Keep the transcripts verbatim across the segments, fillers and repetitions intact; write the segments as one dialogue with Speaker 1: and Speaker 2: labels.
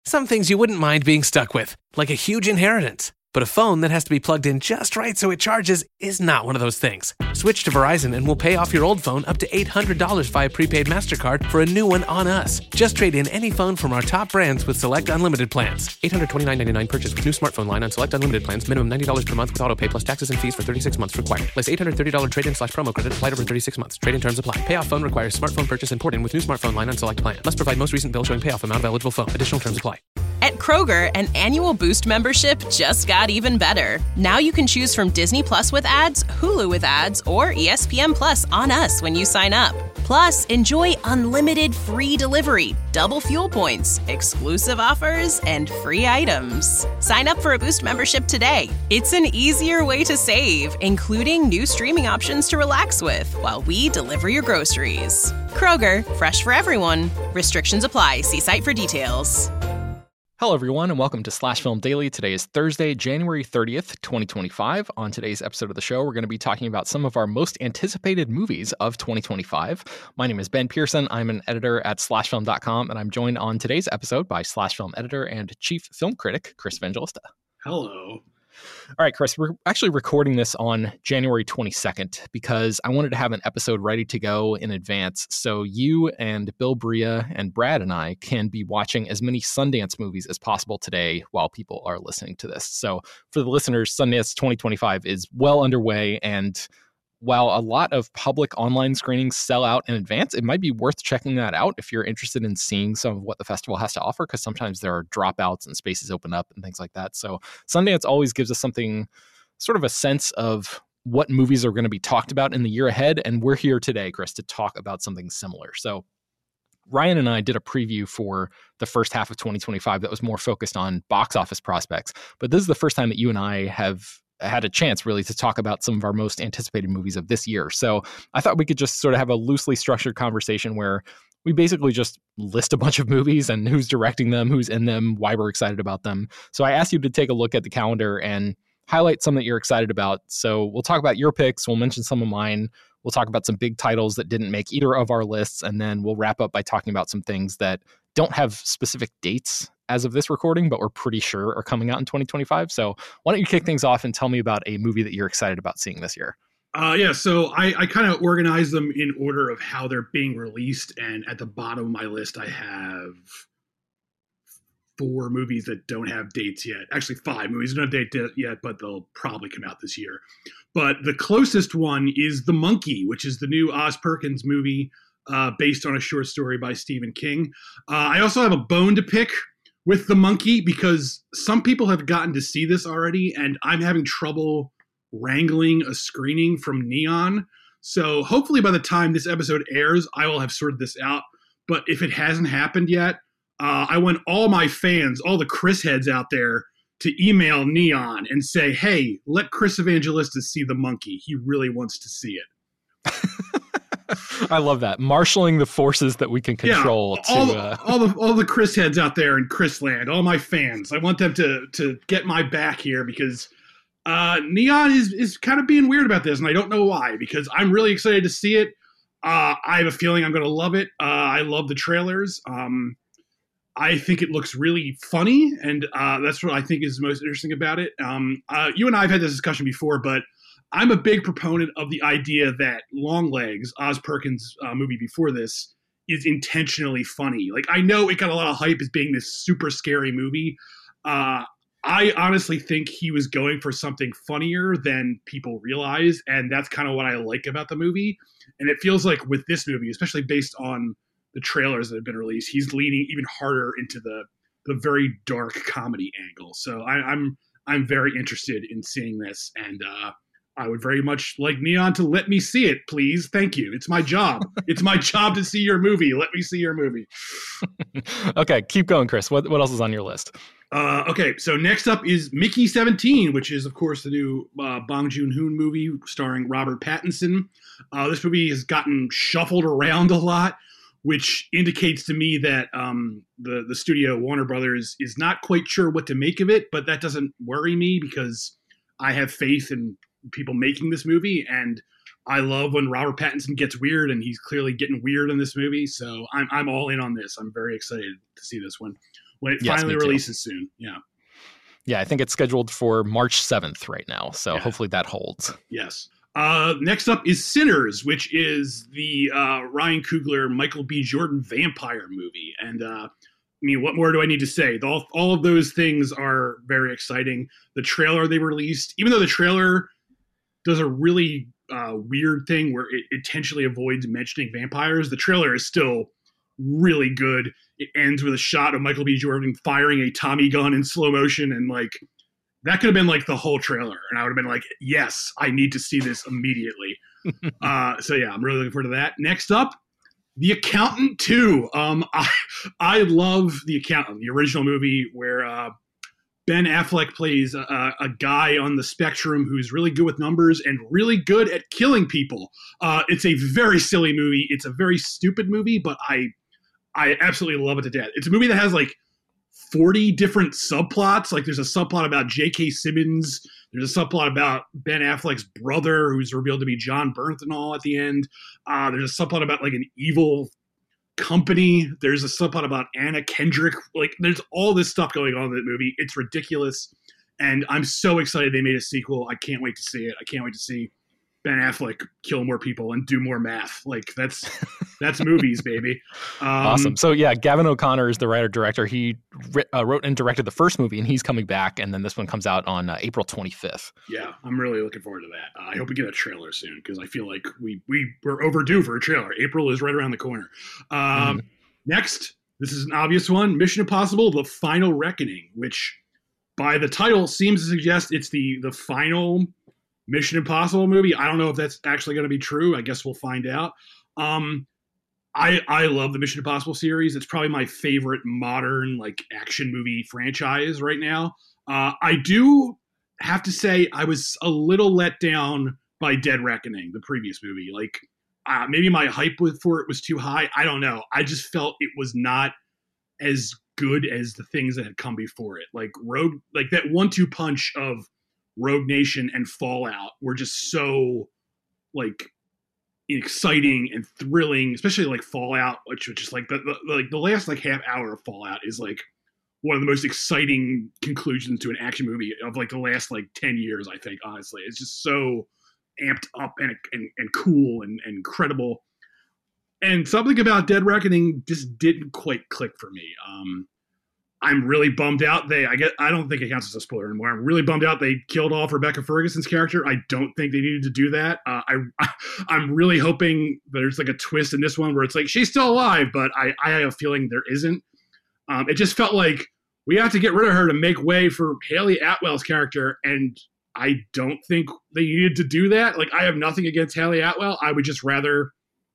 Speaker 1: Some things you wouldn't mind being stuck with, like a huge inheritance. But a phone that has to be plugged in just right so it charges is not one of those things. Switch to Verizon and we'll pay off your old phone up to eight hundred dollars via prepaid MasterCard for a new one on us. Just trade in any phone from our top brands with select unlimited plans. eight hundred twenty-nine dollars and ninety-nine cents purchase with new smartphone line on select unlimited plans. Minimum ninety dollars per month with auto pay plus taxes and fees for thirty-six months required. Place eight hundred thirty dollars trade-in slash promo credit applied over thirty-six months. Trade-in terms apply. Payoff phone requires smartphone purchase and port-in with new smartphone line on select plan. Must provide most recent bill showing payoff amount of eligible phone. Additional terms apply.
Speaker 2: At Kroger, an annual Boost membership just got even better. Now you can choose from Disney Plus with ads, Hulu with ads, or E S P N Plus on us when you sign up. Plus, enjoy unlimited free delivery, double fuel points, exclusive offers, and free items. Sign up for a Boost membership today. It's an easier way to save, including new streaming options to relax with while we deliver your groceries. Kroger, fresh for everyone. Restrictions apply. See site for details.
Speaker 3: Hello, everyone, and welcome to Slash Film Daily. Today is Thursday, January thirtieth, twenty twenty-five. On today's episode of the show, we're going to be talking about some of our most anticipated movies of twenty twenty-five. My name is Ben Pearson. I'm an editor at slash film dot com, and I'm joined on today's episode by Slash Film editor and chief film critic, Chris Evangelista.
Speaker 4: Hello.
Speaker 3: All right, Chris, we're actually recording this on January twenty-second because I wanted to have an episode ready to go in advance so you and Bill Bria and Brad and I can be watching as many Sundance movies as possible today while people are listening to this. So for the listeners, Sundance twenty twenty-five is well underway, and while a lot of public online screenings sell out in advance, it might be worth checking that out if you're interested in seeing some of what the festival has to offer, because sometimes there are dropouts and spaces open up and things like that. So Sundance always gives us something, sort of a sense of what movies are going to be talked about in the year ahead. And we're here today, Chris, to talk about something similar. So Ryan and I did a preview for the first half of twenty twenty-five that was more focused on box office prospects. But this is the first time that you and I have had a chance really to talk about some of our most anticipated movies of this year. So I thought we could just sort of have a loosely structured conversation where we basically just list a bunch of movies and who's directing them, who's in them, why we're excited about them. So I asked you to take a look at the calendar and highlight some that you're excited about. So we'll talk about your picks. We'll mention some of mine. We'll talk about some big titles that didn't make either of our lists. And then we'll wrap up by talking about some things that don't have specific dates as of this recording, but we're pretty sure are coming out in twenty twenty-five. So why don't you kick things off and tell me about a movie that you're excited about seeing this year?
Speaker 4: Uh, yeah, so I, I kind of organize them in order of how they're being released. And at the bottom of my list, I have four movies that don't have dates yet. Actually, five movies that don't have dates yet, but they'll probably come out this year. But the closest one is The Monkey, which is the new Oz Perkins movie uh, based on a short story by Stephen King. Uh, I also have a bone to pick with The Monkey because some people have gotten to see this already, and I'm having trouble wrangling a screening from Neon. So hopefully by the time this episode airs, I will have sorted this out. But if it hasn't happened yet, uh, I want all my fans, all the Chris heads out there, to email Neon and say, hey, let Chris Evangelista see The Monkey. He really wants to see it.
Speaker 3: I love that. Marshaling the forces that we can control.
Speaker 4: Yeah, all,
Speaker 3: to, uh...
Speaker 4: all the all the Chris heads out there in Chris land, all my fans. I want them to to get my back here because uh, Neon is, is kind of being weird about this, and I don't know why, because I'm really excited to see it. Uh, I have a feeling I'm going to love it. Uh, I love the trailers. Um, I think it looks really funny, and uh, that's what I think is most interesting about it. Um, uh, you and I have had this discussion before, but I'm a big proponent of the idea that Longlegs, Oz Perkins' uh, movie before this, is intentionally funny. Like, I know it got a lot of hype as being this super scary movie. Uh, I honestly think he was going for something funnier than people realize, and that's kind of what I like about the movie. And it feels like with this movie, especially based on the trailers that have been released, he's leaning even harder into the the very dark comedy angle. So I, I'm I'm very interested in seeing this, and uh, I would very much like Neon to let me see it, please. Thank you. It's my job. It's my job to see your movie. Let me see your movie.
Speaker 3: Okay, keep going, Chris. What what else is on your list?
Speaker 4: Uh, okay, so next up is Mickey seventeen, which is, of course, the new uh, Bong Joon-ho movie starring Robert Pattinson. Uh, this movie has gotten shuffled around a lot, which indicates to me that um, the, the studio, Warner Brothers, is not quite sure what to make of it, but that doesn't worry me because I have faith in people making this movie, and I love when Robert Pattinson gets weird, and he's clearly getting weird in this movie, so I'm I'm all in on this. I'm very excited to see this one. when it
Speaker 3: Yes,
Speaker 4: finally
Speaker 3: me too.
Speaker 4: releases soon. Yeah.
Speaker 3: Yeah, I think it's scheduled for March seventh right now. So
Speaker 4: Yeah.
Speaker 3: hopefully that holds.
Speaker 4: Yes. Uh, next up is Sinners, which is the uh, Ryan Coogler, Michael B. Jordan vampire movie. And uh, I mean, what more do I need to say? All, all of those things are very exciting. The trailer they released, even though the trailer does a really uh, weird thing where it intentionally avoids mentioning vampires, the trailer is still really good. It ends with a shot of Michael B. Jordan firing a Tommy gun in slow motion, and like that could have been like the whole trailer, and I would have been like, yes, I need to see this immediately. uh, so yeah, I'm really looking forward to that. Next up, The Accountant two. Um, I I love The Accountant, the original movie where uh, Ben Affleck plays a, a guy on the spectrum who's really good with numbers and really good at killing people. Uh, it's a very silly movie. It's a very stupid movie, but I I absolutely love it to death. It's a movie that has like forty different subplots. Like there's a subplot about J K. Simmons. There's a subplot about Ben Affleck's brother, who's revealed to be John Bernthal at the end. Uh, there's a subplot about like an evil company. There's a subplot about Anna Kendrick. Like there's all this stuff going on in that movie. It's ridiculous. And I'm so excited they made a sequel. I can't wait to see it. I can't wait to see Ben Affleck kill more people and do more math. Like that's that's movies, baby. Um,
Speaker 3: Awesome. So yeah, Gavin O'Connor is the writer director. He ri- uh, wrote and directed the first movie, and he's coming back. And then this one comes out on uh, April twenty-fifth.
Speaker 4: Yeah, I'm really looking forward to that. Uh, I hope we get a trailer soon because I feel like we we were overdue for a trailer. April is right around the corner. Um, mm. Next, this is an obvious one: Mission Impossible: The Final Reckoning, which by the title seems to suggest it's the the final Mission Impossible movie. I don't know if that's actually going to be true. I guess we'll find out. Um, I I love the Mission Impossible series. It's probably my favorite modern like action movie franchise right now. Uh, I do have to say I was a little let down by Dead Reckoning, the previous movie. Like uh, maybe my hype for it was too high. I don't know. I just felt it was not as good as the things that had come before it. Like Rogue, like that one two punch of Rogue Nation and Fallout were just so like exciting and thrilling, especially like Fallout, which was just like the, the like the last like half hour of Fallout is like one of the most exciting conclusions to an action movie of like the last like ten years, I think. Honestly, it's just so amped up and and, and cool and, and incredible. And something about Dead Reckoning just didn't quite click for me. Um, I'm really bummed out. They, I get, I don't think it counts as a spoiler anymore. I'm really bummed out they killed off Rebecca Ferguson's character. I don't think they needed to do that. Uh, I, I'm really hoping there's like a twist in this one where it's like she's still alive, but I, I have a feeling there isn't. Um, it just felt like we have to get rid of her to make way for Haley Atwell's character, and I don't think they needed to do that. Like, I have nothing against Haley Atwell. I would just rather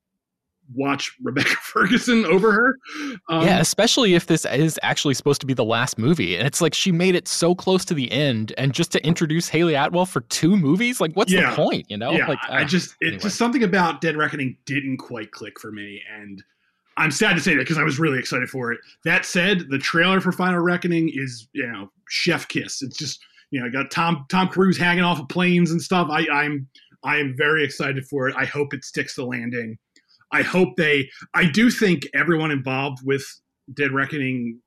Speaker 4: watch Rebecca Ferguson over her. Um,
Speaker 3: yeah, especially if this is actually supposed to be the last movie. And it's like she made it so close to the end, and just to introduce Haley Atwell for two movies, like what's
Speaker 4: yeah,
Speaker 3: the point, you know?
Speaker 4: Yeah,
Speaker 3: like,
Speaker 4: I
Speaker 3: uh,
Speaker 4: just, it
Speaker 3: anyway.
Speaker 4: just something about Dead Reckoning didn't quite click for me. And I'm sad to say that because I was really excited for it. That said, the trailer for Final Reckoning is, you know, chef kiss. It's just, you know, got Tom, Tom Cruise hanging off of planes and stuff. I, I'm, I am very excited for it. I hope it sticks the landing. I hope they, I do think everyone involved with Dead Reckoning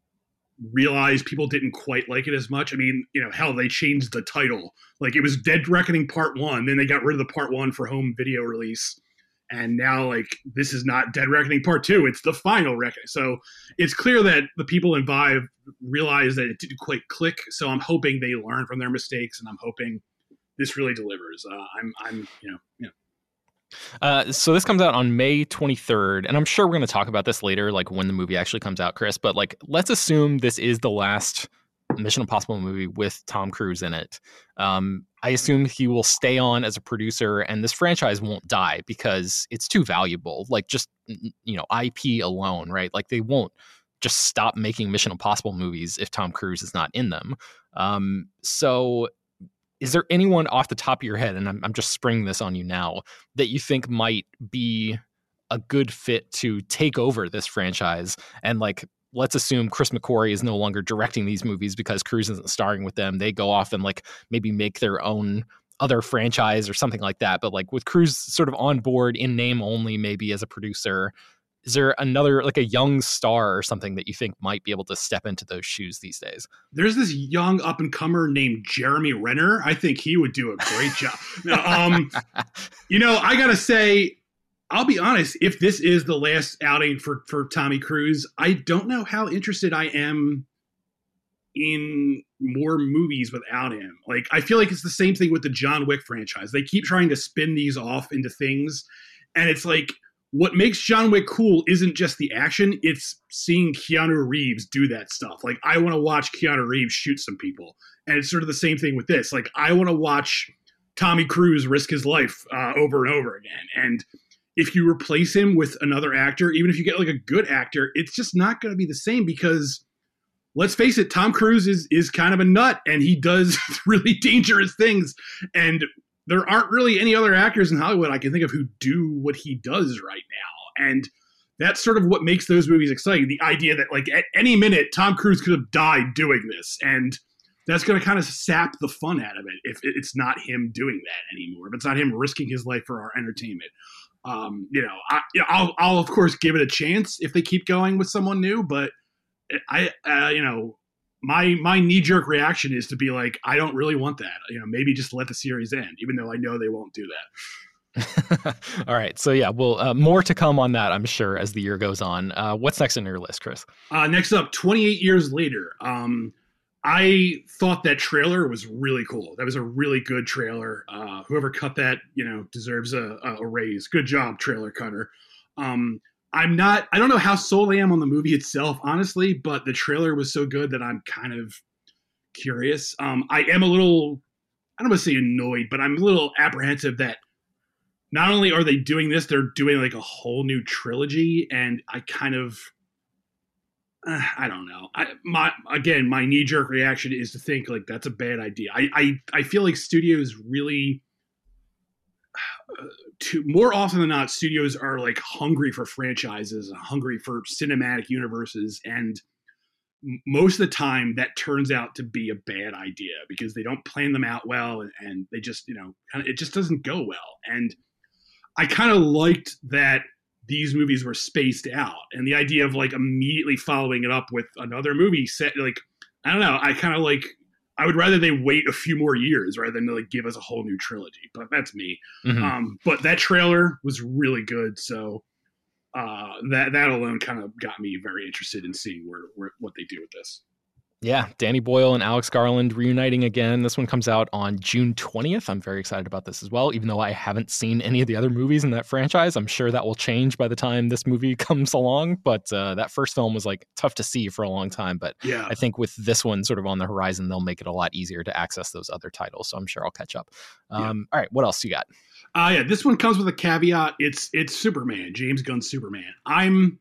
Speaker 4: realized people didn't quite like it as much. I mean, you know, hell, they changed the title. Like it was Dead Reckoning Part One, then they got rid of the Part One for home video release. And now like, this is not Dead Reckoning Part Two, it's the Final Reckoning. So it's clear that the people involved realized that it didn't quite click. So I'm hoping they learn from their mistakes, and I'm hoping this really delivers. Uh, I'm, I'm, you know, you know,
Speaker 3: Uh, so this comes out on May twenty-third, and I'm sure we're going to talk about this later, like when the movie actually comes out, Chris. But like, let's assume this is the last Mission Impossible movie with Tom Cruise in it. Um, I assume he will stay on as a producer, and this franchise won't die because it's too valuable. Like just, you know, I P alone, right? Like they won't just stop making Mission Impossible movies if Tom Cruise is not in them. Um, so is there anyone off the top of your head, and I'm, I'm just springing this on you now, that you think might be a good fit to take over this franchise? And like, let's assume Chris McQuarrie is no longer directing these movies because Cruise isn't starring with them. They go off and like maybe make their own other franchise or something like that. But like with Cruise sort of on board in name only, maybe as a producer, is there another, like a young star or something that you think might be able to step into those shoes these days?
Speaker 4: There's this young up and comer named Jeremy Renner. I think he would do a great job. Um, you know, I gotta say, I'll be honest. If this is the last outing for for Tommy Cruise, I don't know how interested I am in more movies without him. Like, I feel like it's the same thing with the John Wick franchise. They keep trying to spin these off into things, and it's like, what makes John Wick cool isn't just the action, it's seeing Keanu Reeves do that stuff. Like, I want to watch Keanu Reeves shoot some people. And it's sort of the same thing with this. Like, I want to watch Tommy Cruise risk his life uh, over and over again. And if you replace him with another actor, even if you get like a good actor, it's just not going to be the same because, let's face it, Tom Cruise is is kind of a nut and he does really dangerous things. And there aren't really any other actors in Hollywood I can think of who do what he does right now. And that's sort of what makes those movies exciting. The idea that, like, at any minute, Tom Cruise could have died doing this. And that's going to kind of sap the fun out of it if it's not him doing that anymore. If it's not him risking his life for our entertainment. Um, you know, I, I'll, I'll, of course, give it a chance if they keep going with someone new. But, I, uh, you know, my my knee-jerk reaction is to be like, I don't really want that. You know, maybe just let the series end, even though I know they won't do that.
Speaker 3: All right. So, yeah, well, uh, more to come on that, I'm sure, as the year goes on. Uh, what's next on your list, Chris?
Speaker 4: Uh, next up, twenty-eight years later. Um, I thought that trailer was really cool. That was a really good trailer. Uh, whoever cut that, you know, deserves a, a raise. Good job, trailer cutter. Um I'm not, I don't know how sold I am on the movie itself, honestly, but the trailer was so good that I'm kind of curious. Um, I am a little, I don't want to say annoyed, but I'm a little apprehensive that not only are they doing this, they're doing like a whole new trilogy. And I kind of, uh, I don't know. I, my, again, my knee jerk reaction is to think like that's a bad idea. I, I, I feel like studios really, Uh, to more often than not, studios are like hungry for franchises, hungry for cinematic universes, and m- most of the time that turns out to be a bad idea because they don't plan them out well, and, and they just, you know, kinda, it just doesn't go well. And I kind of liked that these movies were spaced out, and the idea of like immediately following it up with another movie set, like, I don't know, I kind of like. I would rather they wait a few more years rather than like give us a whole new trilogy, but that's me. Mm-hmm. Um, but that trailer was really good. So uh, that, that alone kind of got me very interested in seeing where, where, what they do with this.
Speaker 3: Yeah, Danny Boyle and Alex Garland reuniting again. This one comes out on June twentieth. I'm very excited about this as well, even though I haven't seen any of the other movies in that franchise. I'm sure that will change by the time this movie comes along, but uh, that first film was like tough to see for a long time. But yeah. I think with this one sort of on the horizon, they'll make it a lot easier to access those other titles. So I'm sure I'll catch up. Um, yeah. All right, what else you got?
Speaker 4: Uh, yeah, this one comes with a caveat. It's it's Superman, James Gunn's Superman. I'm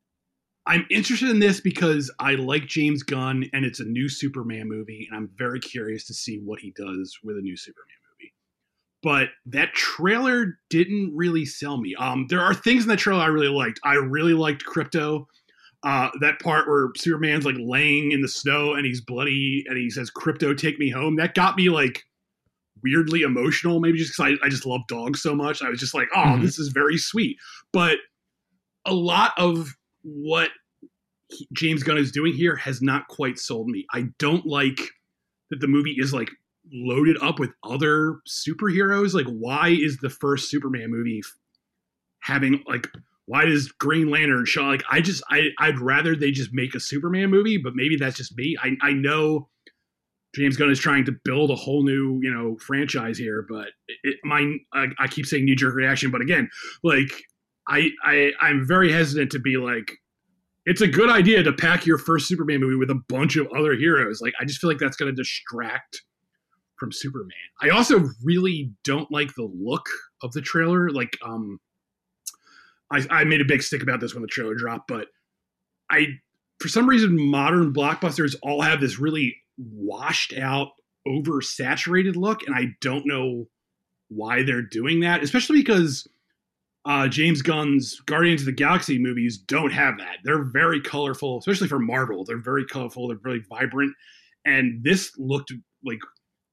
Speaker 4: I'm interested in this because I like James Gunn and it's a new Superman movie, and I'm very curious to see what he does with a new Superman movie. But that trailer didn't really sell me. Um, there are things in that trailer I really liked. I really liked Krypto. Uh, that part where Superman's like laying in the snow and he's bloody and he says, "Krypto, take me home." That got me like weirdly emotional, maybe just because I, I just love dogs so much. I was just like, oh, mm-hmm. This is very sweet. But a lot of what he, James Gunn is doing here has not quite sold me. I don't like that the movie is like loaded up with other superheroes. Like, why is the first Superman movie having like, why does Green Lantern show? Like, I just, I, I'd rather they just make a Superman movie, but maybe that's just me. I, I know James Gunn is trying to build a whole new, you know, franchise here, but it, my, I, I keep saying knee jerk reaction, but again, like, I, I, I'm very hesitant to be like, it's a good idea to pack your first Superman movie with a bunch of other heroes. Like, I just feel like that's going to distract from Superman. I also really don't like the look of the trailer. Like, um, I, I made a big stick about this when the trailer dropped, but I, for some reason, modern blockbusters all have this really washed out, oversaturated look, and I don't know why they're doing that, especially because Uh, James Gunn's Guardians of the Galaxy movies don't have that. They're very colorful, especially for Marvel. They're very colorful. They're very vibrant. And this looked like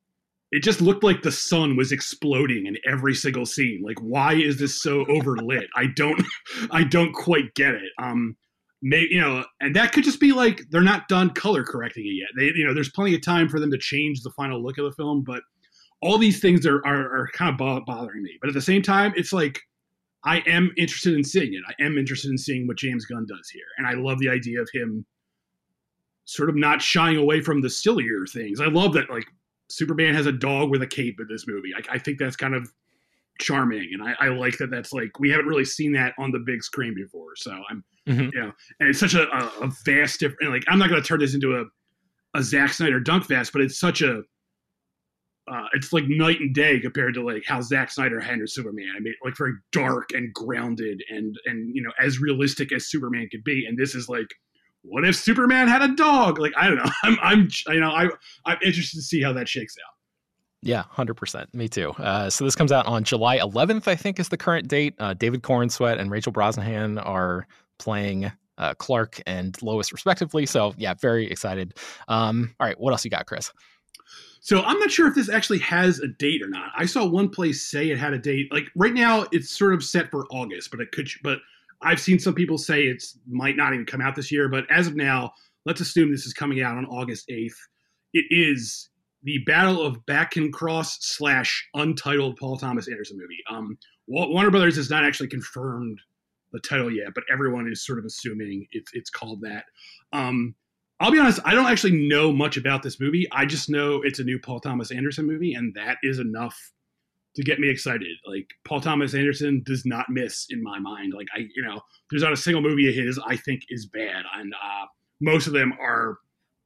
Speaker 4: it just looked like the sun was exploding in every single scene. Like, why is this so overlit? I don't, I don't quite get it. Um, maybe, you know, and that could just be like, they're not done color correcting it yet. They, you know, there's plenty of time for them to change the final look of the film, but all these things are, are, are kind of bothering me. But at the same time, it's like, I am interested in seeing it. I am interested in seeing what James Gunn does here. And I love the idea of him sort of not shying away from the sillier things. I love that, like, Superman has a dog with a cape in this movie. I, I think that's kind of charming, and I, I like that. That's like, we haven't really seen that on the big screen before. So I'm, mm-hmm. you know, and it's such a, a, a vast different. Like, I'm not going to turn this into a a Zack Snyder dunk fest, but it's such a, uh, it's like night and day compared to like how Zack Snyder handled Superman. I mean, like very dark and grounded, and and you know, as realistic as Superman could be. And this is like, what if Superman had a dog? Like, I don't know. I'm, I'm, you know, I, I'm interested to see how that shakes out.
Speaker 3: Yeah, one hundred percent. Me too. Uh, so this comes out on July eleventh, I think is the current date. Uh, David Corenswet and Rachel Brosnahan are playing uh, Clark and Lois respectively. So yeah, very excited. Um, all right, what else you got, Chris?
Speaker 4: So I'm not sure if this actually has a date or not. I saw one place say it had a date. Like right now, it's sort of set for August, but it could, but I've seen some people say it's might not even come out this year, but as of now, let's assume this is coming out on August eighth. It is the Battle of Bakken Cross slash untitled Paul Thomas Anderson movie. Um, Warner Brothers has not actually confirmed the title yet, but everyone is sort of assuming it's it's called that. Um, I'll be honest, I don't actually know much about this movie. I just know it's a new Paul Thomas Anderson movie, and that is enough to get me excited. Like, Paul Thomas Anderson does not miss in my mind. Like, I, you know, there's not a single movie of his I think is bad. And uh, most of them are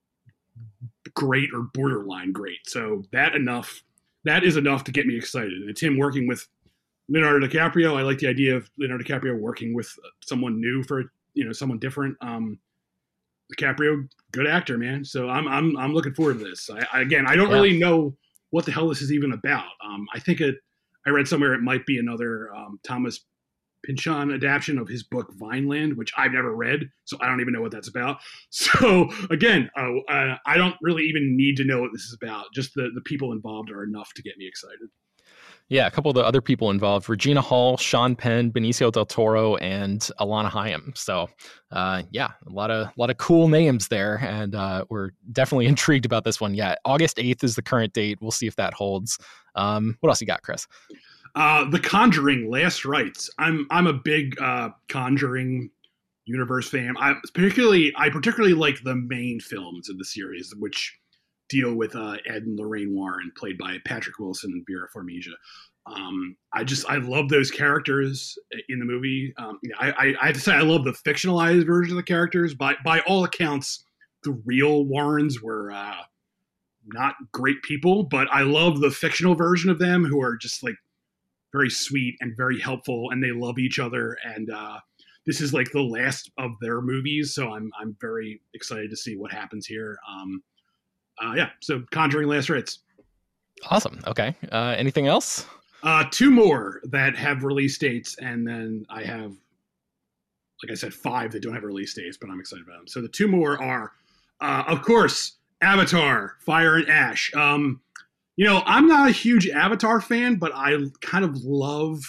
Speaker 4: great or borderline great. So that enough, that is enough to get me excited. And it's him working with Leonardo DiCaprio. I like the idea of Leonardo DiCaprio working with someone new for, you know, someone different. Um, DiCaprio, good actor, man. So I'm, I'm, I'm looking forward to this. I, I again, I don't yeah. really know what the hell this is even about. Um, I think it, I read somewhere it might be another um, Thomas Pynchon adaptation of his book Vineland, which I've never read, so I don't even know what that's about. So again, uh, uh, I don't really even need to know what this is about. Just the, the people involved are enough to get me excited.
Speaker 3: Yeah, a couple of the other people involved: Regina Hall, Sean Penn, Benicio del Toro, and Alana Hayam. So, uh, yeah, a lot of a lot of cool names there, and uh, we're definitely intrigued about this one. Yeah, August eighth is the current date. We'll see if that holds. Um, what else you got, Chris?
Speaker 4: Uh, The Conjuring: Last Rites. I'm I'm a big uh, Conjuring universe fan. I particularly I particularly like the main films of the series, which deal with uh, Ed and Lorraine Warren, played by Patrick Wilson and Vera Farmiga. Um, I just, I love those characters in the movie. Um, I, I, I have to say, I love the fictionalized version of the characters. By, by all accounts, the real Warrens were uh, not great people, but I love the fictional version of them, who are just like very sweet and very helpful, and they love each other. And uh, this is like the last of their movies, so I'm, I'm very excited to see what happens here. Um, Uh, yeah, so Conjuring: Last Rites.
Speaker 3: Awesome. Okay. Uh, anything else?
Speaker 4: Uh, two more that have release dates, and then I have, like I said, five that don't have release dates, but I'm excited about them. So the two more are, uh, of course, Avatar: Fire and Ash. Um, you know, I'm not a huge Avatar fan, but I kind of love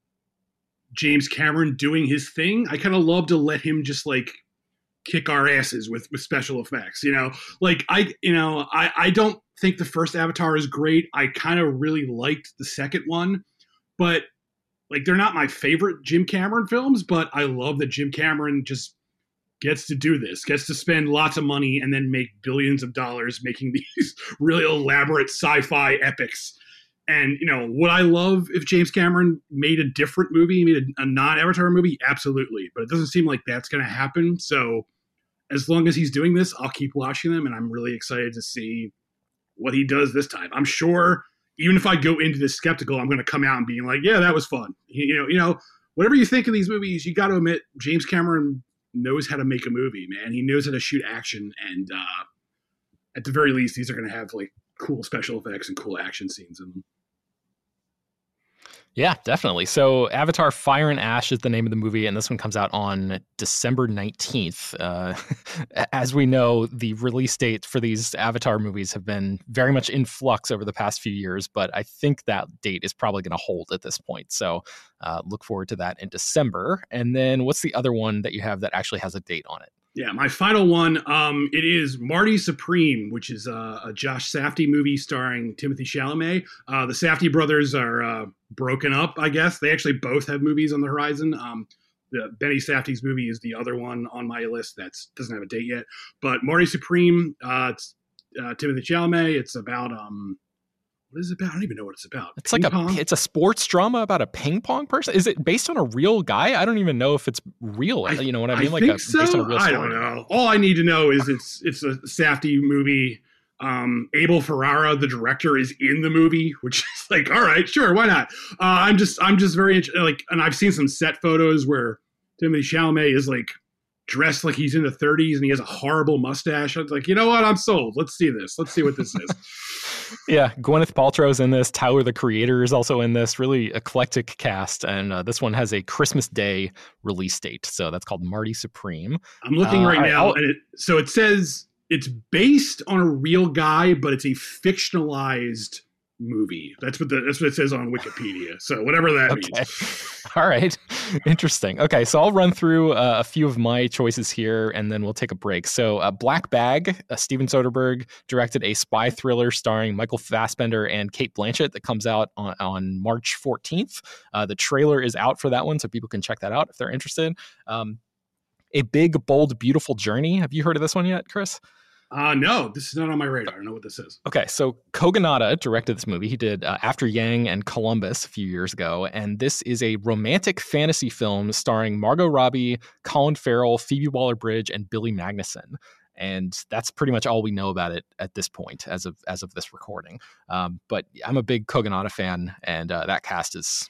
Speaker 4: James Cameron doing his thing. I kind of love to let him just like kick our asses with, with special effects, you know, like I, you know, I, I don't think the first Avatar is great. I kind of really liked the second one, but like, they're not my favorite Jim Cameron films, but I love that Jim Cameron just gets to do this, gets to spend lots of money and then make billions of dollars making these really elaborate sci-fi epics. And, you know, would I love if James Cameron made a different movie, made a, a non-Avatar movie? Absolutely. But it doesn't seem like that's going to happen. So as long as he's doing this, I'll keep watching them. And I'm really excited to see what he does this time. I'm sure even if I go into this skeptical, I'm going to come out and being like, yeah, that was fun. You know, you know, whatever you think of these movies, you got to admit James Cameron knows how to make a movie, man. He knows how to shoot action. And uh, at the very least, these are going to have like cool special effects and cool action scenes in them.
Speaker 3: Yeah, definitely. So Avatar Fire and Ash is the name of the movie, and this one comes out on December nineteenth. Uh, as we know, the release date for these Avatar movies have been very much in flux over the past few years, but I think that date is probably going to hold at this point. So uh, look forward to that in December. And then what's the other one that you have that actually has a date on it?
Speaker 4: Yeah, my final one, um, it is Marty Supreme, which is a, a Josh Safdie movie starring Timothée Chalamet. Uh, the Safdie brothers are uh, broken up, I guess. They actually both have movies on the horizon. Um, the Benny Safdie's movie is the other one on my list that doesn't have a date yet. But Marty Supreme, uh, it's uh, Timothée Chalamet. It's about... Um, What is it about? I don't even know what it's about.
Speaker 3: It's
Speaker 4: Ping
Speaker 3: like a
Speaker 4: pong?
Speaker 3: it's a sports drama about a ping pong person. Is it based on a real guy? I don't even know if it's real.
Speaker 4: I,
Speaker 3: you know what I mean?
Speaker 4: I
Speaker 3: like
Speaker 4: think
Speaker 3: a,
Speaker 4: so.
Speaker 3: based on a real
Speaker 4: I
Speaker 3: story.
Speaker 4: don't know. All I need to know is it's it's a Safdie movie. Um, Abel Ferrara, the director, is in the movie, which is like, all right, sure, why not? Uh, I'm just I'm just very int- like, and I've seen some set photos where Timothée Chalamet is like dressed like he's in the thirties and he has a horrible mustache. I was like, you know what? I'm sold. Let's see this. Let's see what this is.
Speaker 3: Yeah, Gwyneth Paltrow's in this. Tyler, the Creator, is also in this. Really eclectic cast, and uh, this one has a Christmas Day release date, so that's called Marty Supreme.
Speaker 4: I'm looking
Speaker 3: Uh,
Speaker 4: right
Speaker 3: I-
Speaker 4: now,
Speaker 3: I'll-
Speaker 4: and it, so it says it's based on a real guy, but it's a fictionalized movie. That's what the that's what it says on Wikipedia. So whatever that
Speaker 3: Okay.
Speaker 4: means.
Speaker 3: All right. Interesting. Okay. So I'll run through uh, a few of my choices here and then we'll take a break. So, uh, Black Bag, uh, Steven Soderbergh directed a spy thriller starring Michael Fassbender and Cate Blanchett that comes out on, on March fourteenth. Uh, the trailer is out for that one, so people can check that out if they're interested. Um, a Big, Bold, Beautiful Journey. Have you heard of this one yet, Chris?
Speaker 4: Uh, no, this is not on my radar. I don't know what this is.
Speaker 3: Okay, so Kogonada directed this movie. He did uh, After Yang and Columbus a few years ago, and this is a romantic fantasy film starring Margot Robbie, Colin Farrell, Phoebe Waller-Bridge, and Billy Magnussen. And that's pretty much all we know about it at this point, as of as of this recording. Um, but I'm a big Kogonada fan, and uh, that cast is,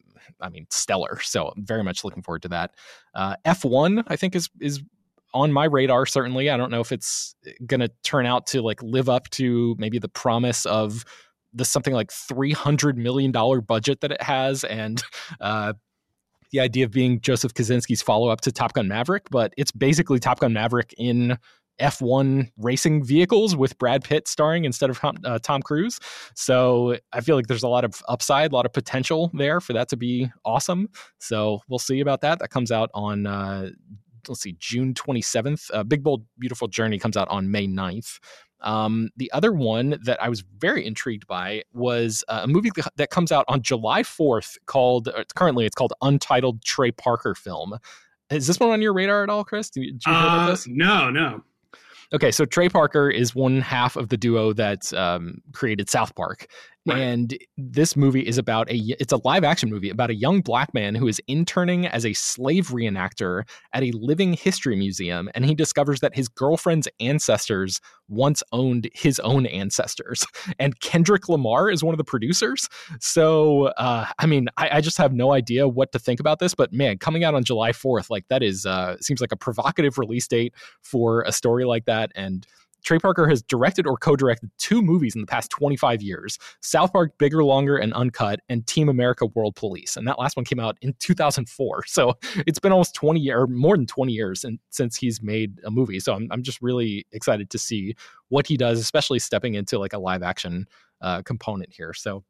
Speaker 3: I mean, stellar. So I'm very much looking forward to that. Uh, F one, I think, is is. on my radar, certainly. I don't know if it's going to turn out to like live up to maybe the promise of the something like three hundred million dollars budget that it has, and uh, the idea of being Joseph Kosinski's follow-up to Top Gun Maverick, but it's basically Top Gun Maverick in F one racing vehicles with Brad Pitt starring instead of Tom, uh, Tom Cruise. So I feel like there's a lot of upside, a lot of potential there for that to be awesome. So we'll see about that. That comes out on uh, let's see, June twenty-seventh. Uh, Big, Bold, Beautiful Journey comes out on May ninth. Um, the other one that I was very intrigued by was uh, a movie that comes out on July fourth called, uh, currently it's called Untitled Trey Parker Film. Is this one on your radar at all, Chris? Did you, did you hear about
Speaker 4: Uh,
Speaker 3: this?
Speaker 4: no, no.
Speaker 3: Okay, so Trey Parker is one half of the duo that um, created South Park.
Speaker 4: Right.
Speaker 3: And this movie is about a, it's a live action movie about a young black man who is interning as a slave reenactor at a living history museum. And he discovers that his girlfriend's ancestors once owned his own ancestors. And Kendrick Lamar is one of the producers. So, uh, I mean, I, I just have no idea what to think about this, but man, coming out on July fourth, like that is, uh, seems like a provocative release date for a story like that. And Trey Parker has directed or co-directed two movies in the past twenty-five years, South Park, Bigger, Longer, and Uncut, and Team America World Police. And that last one came out in two thousand four. So it's been almost twenty years, or more than twenty years and, since he's made a movie. So I'm, I'm just really excited to see what he does, especially stepping into like a live action uh, component here. So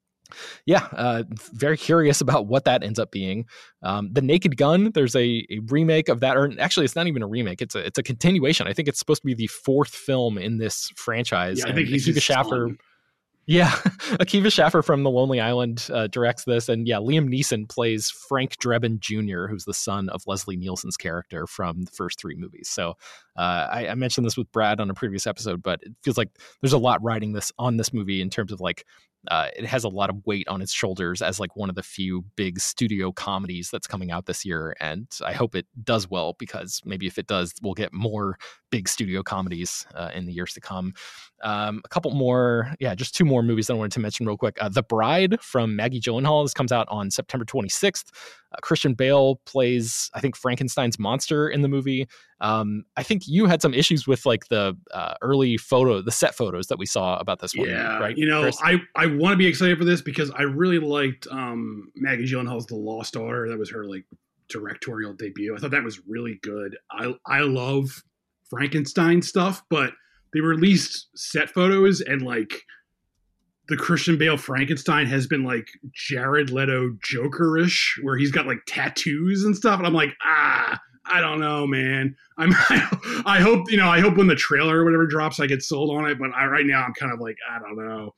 Speaker 3: yeah, uh, very curious about what that ends up being. Um, The Naked Gun, there's a, a remake of that, or actually, it's not even a remake. It's a it's a continuation. I think it's supposed to be the fourth film in this franchise.
Speaker 4: Yeah, I think
Speaker 3: And
Speaker 4: he's
Speaker 3: Akiva
Speaker 4: his
Speaker 3: Schaffer.
Speaker 4: son.
Speaker 3: Yeah, Akiva Schaffer from The Lonely Island uh, directs this, and yeah, Liam Neeson plays Frank Drebin Junior, who's the son of Leslie Nielsen's character from the first three movies. So uh, I, I mentioned this with Brad on a previous episode, but it feels like there's a lot riding this on this movie in terms of like uh, it has a lot of weight on its shoulders as like one of the few big studio comedies that's coming out this year, and I hope it does well because maybe if it does, we'll get more big studio comedies uh, in the years to come. Um, a couple more, yeah, just two more movies that I wanted to mention real quick. Uh, The Bride from Maggie Gyllenhaal. This comes out on September twenty-sixth. Uh, Christian Bale plays, I think, Frankenstein's monster in the movie. Um, I think you had some issues with like the uh, early photo, the set photos that we saw about this one.
Speaker 4: Yeah,
Speaker 3: right?
Speaker 4: You know,
Speaker 3: Chris?
Speaker 4: I, I want to be excited for this because I really liked um, Maggie Gyllenhaal's The Lost Daughter. That was her like directorial debut. I thought that was really good. I I love Frankenstein stuff, but they released set photos and like the Christian Bale Frankenstein has been like Jared Leto Joker-ish, where he's got like tattoos and stuff. And I'm like, ah, I don't know, man. I'm, I, I hope, you know, I hope when the trailer or whatever drops, I get sold on it. But I, right now I'm kind of like, I don't know.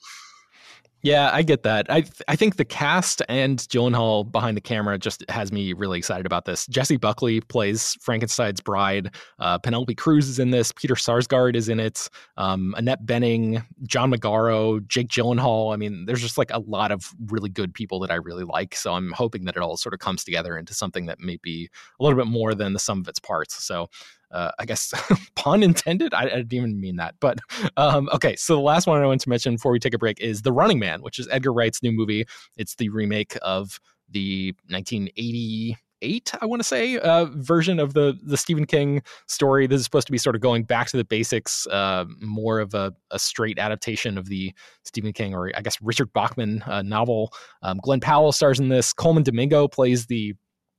Speaker 3: Yeah, I get that. I th- I think the cast and Gyllenhaal behind the camera just has me really excited about this. Jessie Buckley plays Frankenstein's bride. Uh, Penelope Cruz is in this. Peter Sarsgaard is in it. Um, Annette Bening, John Magaro, Jake Gyllenhaal. I mean, there's just like a lot of really good people that I really like. So I'm hoping that it all sort of comes together into something that may be a little bit more than the sum of its parts. So Uh, I guess pun intended. I, I didn't even mean that. But um, okay, so the last one I want to mention before we take a break is The Running Man, which is Edgar Wright's new movie. It's the remake of the nineteen eighty-eight, I want to say, uh, version of the the Stephen King story. This is supposed to be sort of going back to the basics, uh, more of a, a straight adaptation of the Stephen King, or I guess Richard Bachman uh, novel. Um, Glenn Powell stars in this. Coleman Domingo plays the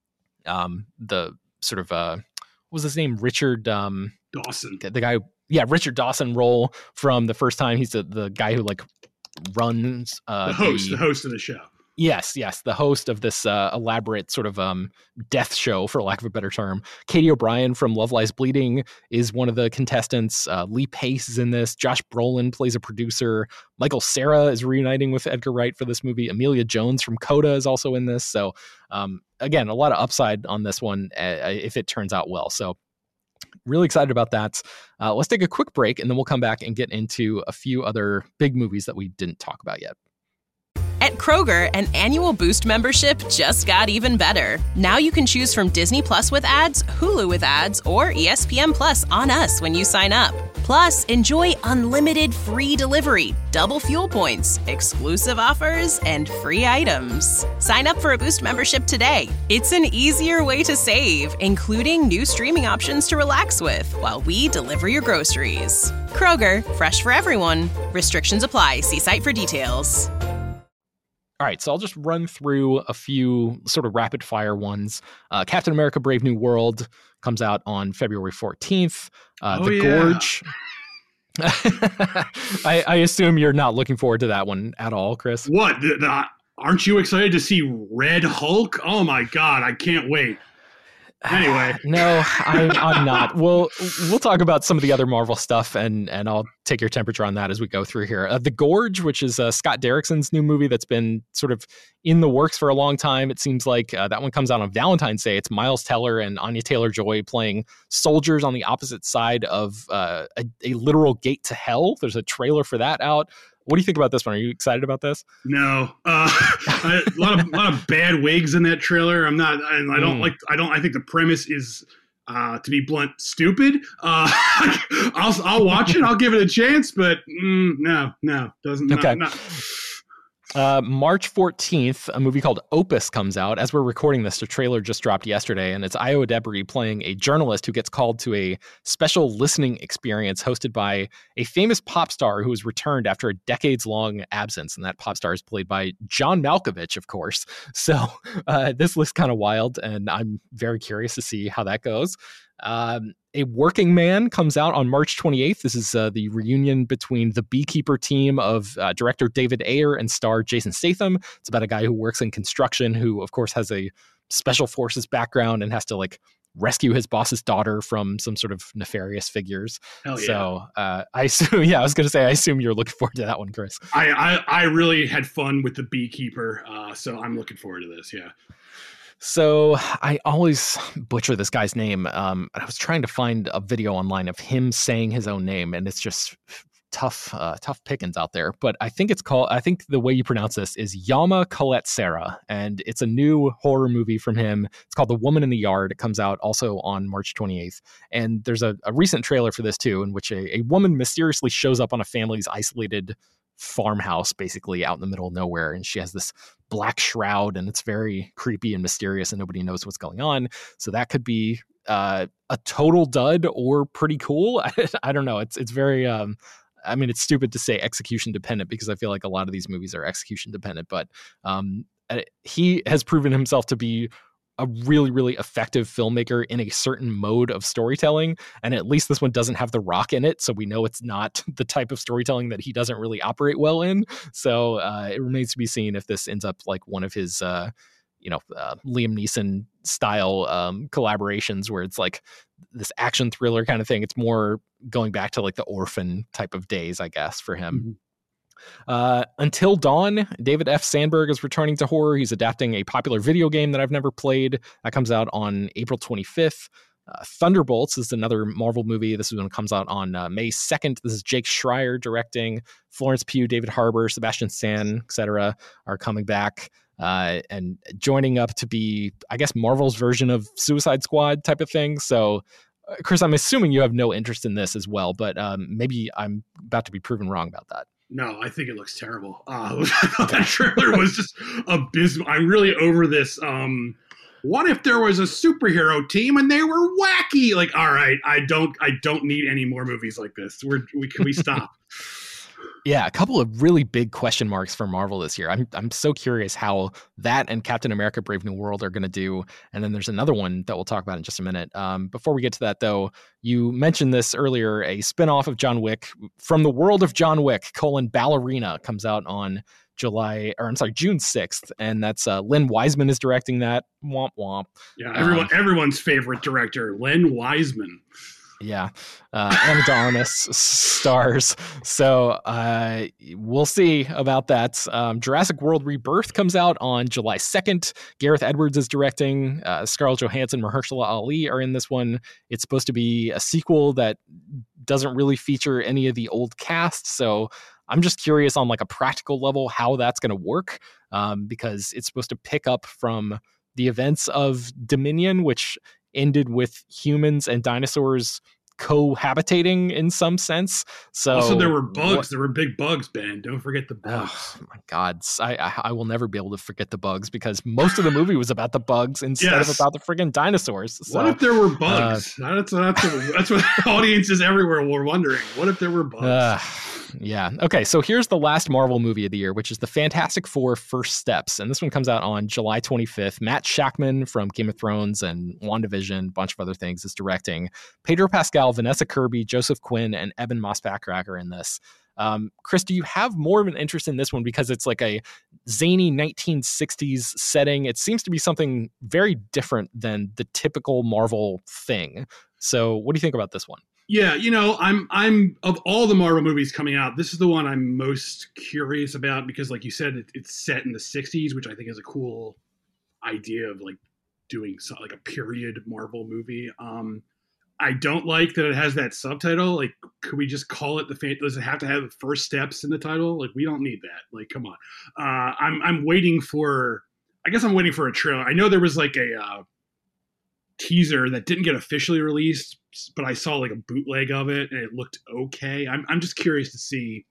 Speaker 3: um, the sort of uh, what was his name? Richard um,
Speaker 4: Dawson.
Speaker 3: The, the guy, yeah, Richard Dawson role from the first time. He's the, the guy who like runs uh,
Speaker 4: the host,
Speaker 3: the,
Speaker 4: the host of the show.
Speaker 3: Yes, yes, the host of this uh, elaborate sort of um, death show, for lack of a better term. Katie O'Brien from Love Lies Bleeding is one of the contestants. Uh, Lee Pace is in this. Josh Brolin plays a producer. Michael Cera is reuniting with Edgar Wright for this movie. Amelia Jones from CODA is also in this. So um, again, a lot of upside on this one uh, if it turns out well. So really excited about that. Uh, let's take a quick break, and then we'll come back and get into a few other big movies that we didn't talk about yet.
Speaker 2: At Kroger, an annual Boost membership just got even better. Now you can choose from Disney Plus with ads, Hulu with ads, or E S P N Plus on us when you sign up. Plus, enjoy unlimited free delivery, double fuel points, exclusive offers, and free items. Sign up for a Boost membership today. It's an easier way to save, including new streaming options to relax with while we deliver your groceries. Kroger, fresh for everyone. Restrictions apply. See site for details.
Speaker 3: All right, so I'll just run through a few sort of rapid fire ones. Uh, Captain America Brave New World comes out on February fourteenth. Uh,
Speaker 4: oh,
Speaker 3: the
Speaker 4: yeah.
Speaker 3: Gorge. I, I assume you're not looking forward to that one at all, Chris.
Speaker 4: What? The, the, aren't you excited to see Red Hulk? Oh my God, I can't wait. Anyway,
Speaker 3: no, I'm, I'm not. We'll we'll talk about some of the other Marvel stuff, and and I'll take your temperature on that as we go through here. Uh, the Gorge, which is uh, Scott Derrickson's new movie that's been sort of in the works for a long time. It seems like uh, that one comes out on Valentine's Day. It's Miles Teller and Anya Taylor-Joy playing soldiers on the opposite side of uh, a, a literal gate to hell. There's a trailer for that out. What do you think about this one? Are you excited about this?
Speaker 4: No, uh, a lot of a lot of bad wigs in that trailer. I'm not, and I don't mm. like. I don't. I think the premise is, uh, to be blunt, stupid. Uh, I'll I'll watch it. I'll give it a chance, but mm, no, no, doesn't.
Speaker 3: Okay.
Speaker 4: Not, not.
Speaker 3: Uh, March fourteenth, a movie called Opus comes out. As we're recording this, the trailer just dropped yesterday, and it's Io Debris playing a journalist who gets called to a special listening experience hosted by a famous pop star who was returned after a decades-long absence, and that pop star is played by John Malkovich, of course. So uh, this looks kind of wild, and I'm very curious to see how that goes. Um, A Working Man comes out on March twenty-eighth. This is uh, the reunion between the Beekeeper team of uh, director David Ayer and star Jason Statham. It's about a guy who works in construction who, of course, has a special forces background and has to like rescue his boss's daughter from some sort of nefarious figures.
Speaker 4: Hell yeah.
Speaker 3: So uh, I assume, yeah, I was going to say, I assume you're looking forward to that one, Chris.
Speaker 4: I I, I really had fun with the Beekeeper, uh, so I'm looking forward to this. Yeah.
Speaker 3: So I always butcher this guy's name. Um, I was trying to find a video online of him saying his own name, and it's just tough, uh, tough pickings out there. But I think it's called, I think the way you pronounce this is Yama Colette Serra, and it's a new horror movie from him. It's called The Woman in the Yard. It comes out also on March twenty-eighth. And there's a, a recent trailer for this too, in which a, a woman mysteriously shows up on a family's isolated farmhouse, basically out in the middle of nowhere, and she has this black shroud, and it's very creepy and mysterious, and nobody knows what's going on. So that could be uh, a total dud or pretty cool. I, I don't know. It's it's very. Um, I mean, it's stupid to say execution dependent because I feel like a lot of these movies are execution dependent. But um, he has proven himself to be a really, really effective filmmaker in a certain mode of storytelling. And at least this one doesn't have The Rock in it. So we know it's not the type of storytelling that he doesn't really operate well in. So uh, it remains to be seen if this ends up like one of his, uh, you know, uh, Liam Neeson style um, collaborations where it's like this action thriller kind of thing. It's more going back to like the Orphan type of days, I guess, for him. Mm-hmm. Uh, Until Dawn, David F. Sandberg is returning to horror. He's adapting a popular video game that I've never played. That comes out on April twenty-fifth. Uh, Thunderbolts is another Marvel movie. This one comes out on uh, May second. This is Jake Schreier directing. Florence Pugh, David Harbour, Sebastian Stan, et cetera are coming back uh, and joining up to be, I guess, Marvel's version of Suicide Squad type of thing. So, uh, Chris, I'm assuming you have no interest in this as well, but um, maybe I'm about to be proven wrong about that.
Speaker 4: No, I think it looks terrible. Uh, I thought that trailer was just abysmal. I'm really over this. Um, what if there was a superhero team and they were wacky? Like, all right, I don't, I don't need any more movies like this. We're, we can we stop?
Speaker 3: Yeah, a couple of really big question marks for Marvel this year. I'm I'm so curious how that and Captain America: Brave New World are going to do. And then there's another one that we'll talk about in just a minute. Um, before we get to that, though, you mentioned this earlier, a spinoff of John Wick from the world of John Wick, colon, Ballerina, comes out on July, or I'm sorry, June sixth. And that's uh, Len Wiseman is directing that. Womp womp.
Speaker 4: Yeah, everyone, um, everyone's favorite director, Len Wiseman.
Speaker 3: Yeah. Uh, Ana de Armas stars. So uh, we'll see about that. Um, Jurassic World Rebirth comes out on July second. Gareth Edwards is directing. Uh, Scarlett Johansson, Mahershala Ali are in this one. It's supposed to be a sequel that doesn't really feature any of the old cast. So I'm just curious on like a practical level how that's going to work um, because it's supposed to pick up from the events of Dominion, which ended with humans and dinosaurs cohabitating in some sense. So
Speaker 4: also there were bugs. What, there were big bugs, Ben. Don't forget the bugs.
Speaker 3: Oh my God. I, I I will never be able to forget the bugs because most of the movie was about the bugs instead yes. of about the friggin' dinosaurs. So,
Speaker 4: what if there were bugs? Uh, that's, that's, what, that's what audiences everywhere were wondering. What if there were bugs? Uh,
Speaker 3: Yeah. Okay. So here's the last Marvel movie of the year, which is the Fantastic Four: First Steps. And this one comes out on July twenty-fifth. Matt Shakman from Game of Thrones and WandaVision, a bunch of other things, is directing. Pedro Pascal, Vanessa Kirby, Joseph Quinn, and Eben Moss-Backrack are in this. Um, Chris, do you have more of an interest in this one because it's like a zany nineteen sixties setting? It seems to be something very different than the typical Marvel thing. So what do you think about this one?
Speaker 4: Yeah, you know, I'm I'm of all the Marvel movies coming out, this is the one I'm most curious about because, like you said, it, it's set in the sixties, which I think is a cool idea of like doing so, like a period Marvel movie. Um, I don't like that it has that subtitle. Like, could we just call it the? Fan- Does it have to have the First Steps in the title? Like, we don't need that. Like, come on. Uh, I'm I'm waiting for. I guess I'm waiting for a trailer. I know there was like a. Uh, teaser that didn't get officially released, but I saw like a bootleg of it and it looked okay. I'm I'm just curious to see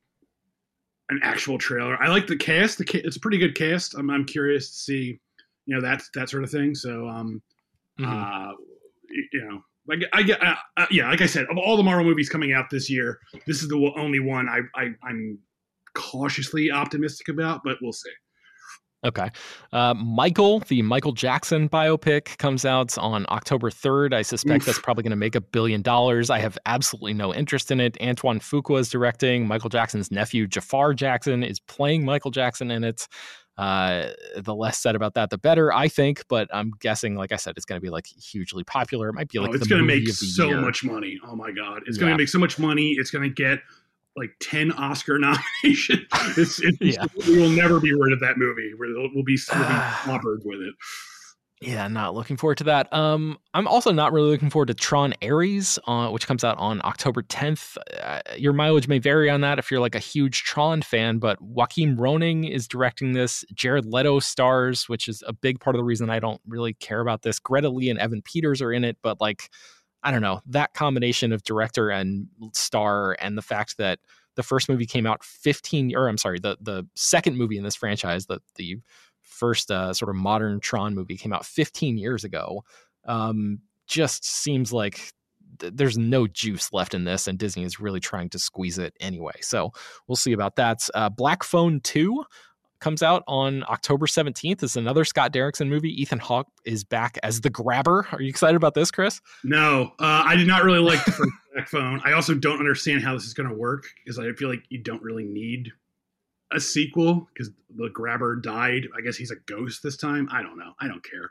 Speaker 4: an actual trailer. I like the cast. The ca- it's a pretty good cast. I'm I'm curious to see, you know, that that sort of thing. So um, mm-hmm. uh, you know, like I get uh, uh, yeah, like I said, of all the Marvel movies coming out this year, this is the only one I, I I'm cautiously optimistic about, but we'll see.
Speaker 3: Okay. Uh, Michael, the Michael Jackson biopic, comes out on October third. I suspect Oof. that's probably going to make a billion dollars. I have absolutely no interest in it. Antoine Fuqua is directing. Michael Jackson's nephew, Jafar Jackson, is playing Michael Jackson in it. Uh, the less said about that, the better, I think. But I'm guessing, like I said, it's going to be like hugely popular. It might be like
Speaker 4: oh, it's
Speaker 3: going to
Speaker 4: make so year. much money. Oh my God. It's yeah. going to make so much money. It's going to get like ten Oscar nominations. It's, it's, yeah. We will never be rid of that movie. We'll, we'll be, we'll be clobbered with it.
Speaker 3: Yeah, not looking forward to that. Um, I'm also not really looking forward to Tron Ares, uh, which comes out on October tenth. Uh, your mileage may vary on that if you're like a huge Tron fan, but Joaquin Roning is directing this. Jared Leto stars, which is a big part of the reason I don't really care about this. Greta Lee and Evan Peters are in it, but like, I don't know, that combination of director and star and the fact that the first movie came out fifteen, or I'm sorry, the, the second movie in this franchise, the, the first uh, sort of modern Tron movie came out fifteen years ago. Um, just seems like th- there's no juice left in this, and Disney is really trying to squeeze it anyway. So we'll see about that. Uh, Black Phone two comes out on October seventeenth. It's another Scott Derrickson movie. Ethan Hawke is back as the Grabber. Are you excited about this, Chris?
Speaker 4: No, uh, I did not really like the first Black Phone. I also don't understand how this is going to work, because I feel like you don't really need a sequel, because the Grabber died. I guess he's a ghost this time. I don't know. I don't care.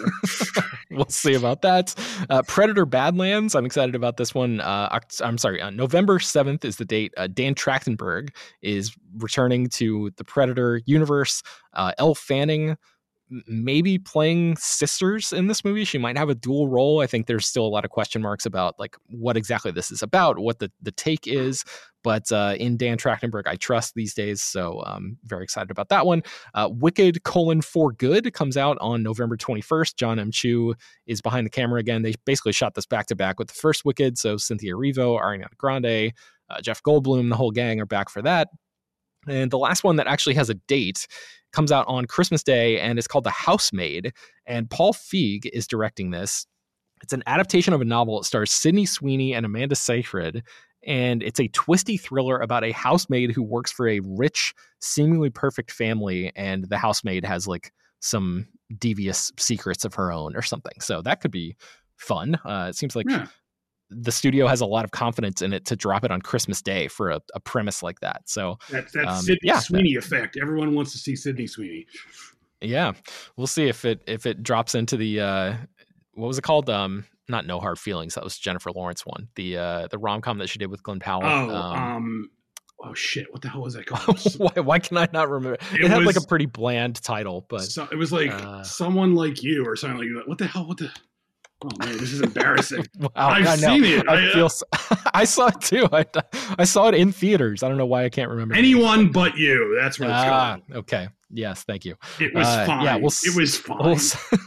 Speaker 3: We'll see about that. Uh, Predator Badlands. I'm excited about this one. Uh, I'm sorry. Uh, November seventh is the date. Uh, Dan Trachtenberg is returning to the Predator universe. Uh, Elle Fanning maybe playing sisters in this movie. She might have a dual role. I think there's still a lot of question marks about like what exactly this is about, what the, the take is. But uh, in Dan Trachtenberg, I trust these days. So I'm very excited about that one. Uh, Wicked colon for Good comes out on November twenty-first. John M. Chu is behind the camera again. They basically shot this back to back with the first Wicked. So Cynthia Erivo, Ariana Grande, uh, Jeff Goldblum, the whole gang are back for that. And the last one that actually has a date comes out on Christmas Day, and it's called The Housemaid. And Paul Feig is directing this. It's an adaptation of a novel. It stars Sydney Sweeney and Amanda Seyfried. And it's a twisty thriller about a housemaid who works for a rich, seemingly perfect family. And the housemaid has like some devious secrets of her own or something. So that could be fun. Uh, it seems like yeah. the studio has a lot of confidence in it to drop it on Christmas Day for a, a premise like that. So
Speaker 4: that's that
Speaker 3: um,
Speaker 4: Sydney
Speaker 3: yeah,
Speaker 4: Sweeney
Speaker 3: that,
Speaker 4: effect. Everyone wants to see Sydney Sweeney.
Speaker 3: Yeah. We'll see if it, if it drops into the, uh, what was it called? Um, not No Hard Feelings. That was Jennifer Lawrence one. The, uh, the rom-com that she did with Glenn Powell.
Speaker 4: Oh,
Speaker 3: um,
Speaker 4: um oh shit. What the hell was that called?
Speaker 3: why, why can I not remember? It, it had was, like a pretty bland title, but
Speaker 4: so, it was like
Speaker 3: uh,
Speaker 4: Someone Like You or something like that. What the hell? What the, oh man, this is embarrassing.
Speaker 3: Wow,
Speaker 4: I've
Speaker 3: I
Speaker 4: seen it.
Speaker 3: I,
Speaker 4: I,
Speaker 3: feel so, I saw it too. I, I saw it in theaters. I don't know why I can't remember.
Speaker 4: Anyone But You. That's where it's
Speaker 3: ah,
Speaker 4: going.
Speaker 3: Okay. Yes. Thank you.
Speaker 4: It was
Speaker 3: uh,
Speaker 4: fine.
Speaker 3: Yeah, we'll,
Speaker 4: it was fine.
Speaker 3: We'll,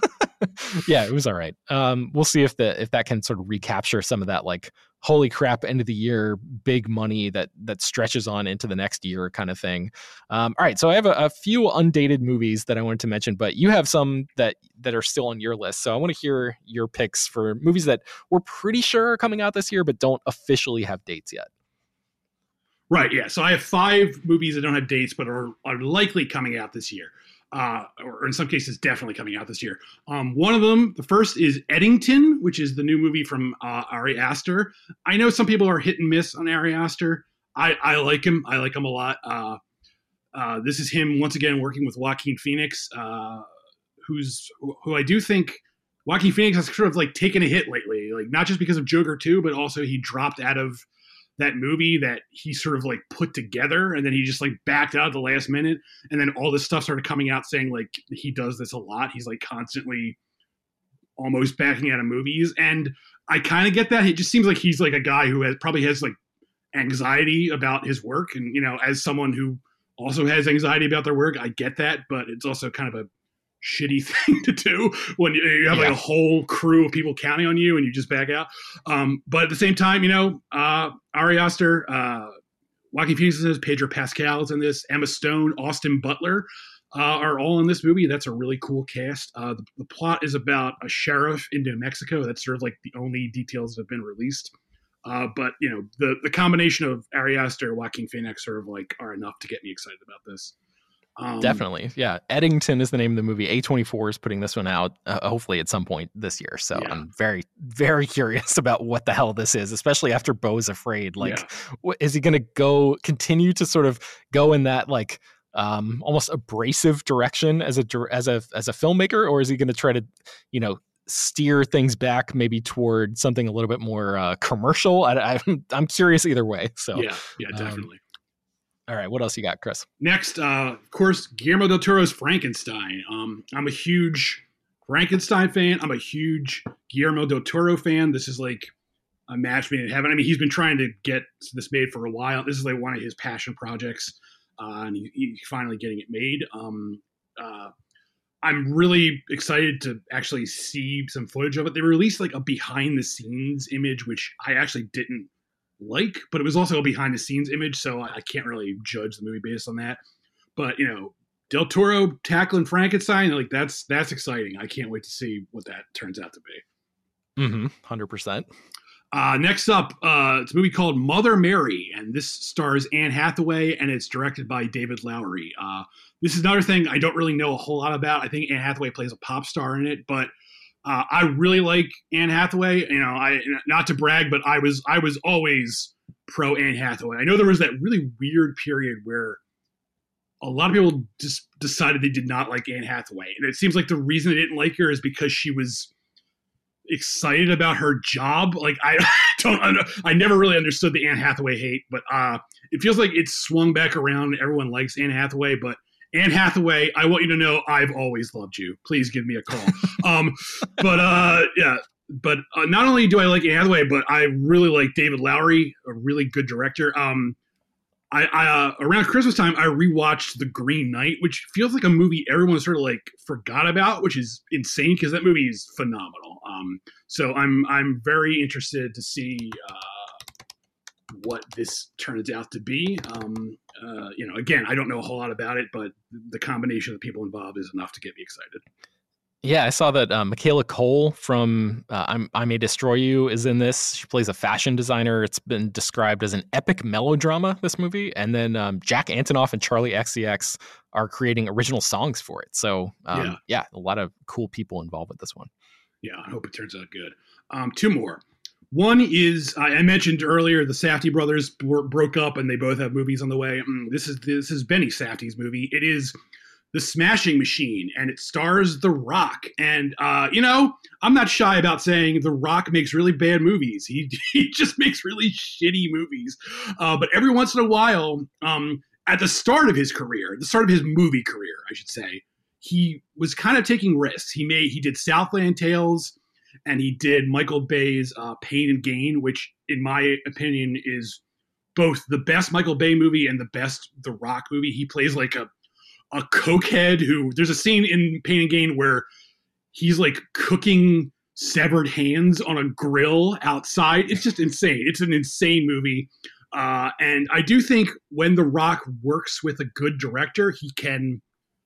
Speaker 3: yeah, it was all right. Um, we'll see if the if that can sort of recapture some of that like holy crap end of the year big money that that stretches on into the next year kind of thing. Um, all right, so I have a, a few undated movies that I wanted to mention, but you have some that that are still on your list. So I want to hear your picks for movies that we're pretty sure are coming out this year, but don't officially have dates yet.
Speaker 4: Right. Yeah. So I have five movies that don't have dates, but are, are likely coming out this year. Uh, or in some cases, definitely coming out this year. Um, one of them, the first is Eddington, which is the new movie from uh, Ari Aster. I know some people are hit and miss on Ari Aster. I, I like him. I like him a lot. Uh, uh, this is him once again working with Joaquin Phoenix, uh, who's who I do think Joaquin Phoenix has sort of like taken a hit lately, like not just because of Joker two, but also he dropped out of that movie that he sort of like put together, and then he just like backed out at the last minute, and then all this stuff started coming out saying like he does this a lot. He's like constantly almost backing out of movies, and I kind of get that. It just seems like he's like a guy who has probably has like anxiety about his work, and you know, as someone who also has anxiety about their work, I get that, but it's also kind of a shitty thing to do when you have like yeah. a whole crew of people counting on you and you just back out. Um, but at the same time, you know, uh, Ari Aster, uh, Joaquin Phoenix is in this, Pedro Pascal is in this, Emma Stone, Austin Butler uh, are all in this movie. That's a really cool cast. Uh, the, the plot is about a sheriff in New Mexico. That's sort of like the only details that have been released. Uh, but, you know, the, the combination of Ari Aster, Joaquin Phoenix sort of like are enough to get me excited about this. Um,
Speaker 3: Definitely. Yeah. Eddington is the name of the movie. A twenty-four is putting this one out, uh, hopefully at some point this year. So yeah. I'm very, very curious about what the hell this is, especially after Beau is Afraid. Like, yeah. what, is he going to go continue to sort of go in that like um, almost abrasive direction as a, as a, as a filmmaker, or is he going to try to, you know, steer things back maybe toward something a little bit more uh, commercial? I, I'm, I'm curious either way. So
Speaker 4: yeah, yeah, definitely. Um,
Speaker 3: All right, what else you got, Chris?
Speaker 4: Next, uh, of course, Guillermo del Toro's Frankenstein. Um, I'm a huge Frankenstein fan. I'm a huge Guillermo del Toro fan. This is like a match made in heaven. I mean, he's been trying to get this made for a while. This is like one of his passion projects, uh, and he, he's finally getting it made. Um, uh, I'm really excited to actually see some footage of it. They released like a behind-the-scenes image, which I actually didn't like, but it was also a behind the scenes image, so I can't really judge the movie based on that. But you know, Del Toro tackling Frankenstein, like that's that's exciting. I can't wait to see what that turns out to be.
Speaker 3: Mm-hmm. one hundred percent.
Speaker 4: Uh, next up, uh, it's a movie called Mother Mary, and this stars Anne Hathaway, and it's directed by David Lowery. Uh, this is another thing I don't really know a whole lot about. I think Anne Hathaway plays a pop star in it, but uh, I really like Anne Hathaway. You know, I not to brag, but I was I was always pro Anne Hathaway. I know there was that really weird period where a lot of people just decided they did not like Anne Hathaway, and it seems like the reason they didn't like her is because she was excited about her job. Like I don't, I never really understood the Anne Hathaway hate, but uh, it feels like it's swung back around. Everyone likes Anne Hathaway, but Anne Hathaway, I want you to know I've always loved you. Please give me a call. um, but uh, yeah, but uh, not only do I like Anne Hathaway, but I really like David Lowery, a really good director. Um, I, I uh, around Christmas time, I rewatched The Green Knight, which feels like a movie everyone sort of like forgot about, which is insane because that movie is phenomenal. Um, so I'm I'm very interested to see uh, what this turns out to be. Um, uh, you know, again, I don't know a whole lot about it, but the combination of the people involved is enough to get me excited.
Speaker 3: Yeah, I saw that uh, Michaela Cole from uh, I'm, I May Destroy You is in this. She plays a fashion designer. It's been described as an epic melodrama, this movie. And then um, Jack Antonoff and Charlie X C X are creating original songs for it. So, um, yeah. yeah, a lot of cool people involved with this one.
Speaker 4: Yeah, I hope it turns out good. Um, two more. One is, I, I mentioned earlier, the Safdie brothers bro- broke up and they both have movies on the way. Mm, this is this is Benny Safdie's movie. It is The Smashing Machine, and it stars The Rock. And, uh, you know, I'm not shy about saying The Rock makes really bad movies. He, he just makes really shitty movies. Uh, but every once in a while, um, at the start of his career, the start of his movie career, I should say, he was kind of taking risks. He made he did Southland Tales, and he did Michael Bay's uh, Pain and Gain, which, in my opinion, is both the best Michael Bay movie and the best The Rock movie. He plays like a a cokehead who, there's a scene in Pain and Gain where he's like cooking severed hands on a grill outside. It's just insane. It's an insane movie. Uh, and I do think when The Rock works with a good director, he can